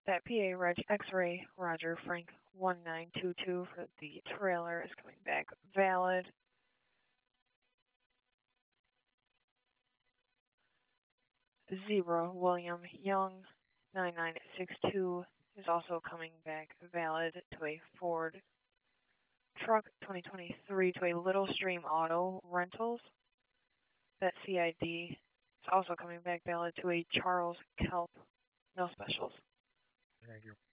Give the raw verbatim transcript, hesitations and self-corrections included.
That P A Reg X-Ray Roger Frank one nine two two for the trailer is coming back valid. Zebra William Young nine nine six two is also coming back valid to a Ford truck twenty twenty-three to a Little Stream Auto Rentals. That C I D is also coming back valid to a Charles Kelp. No specials. Thank you.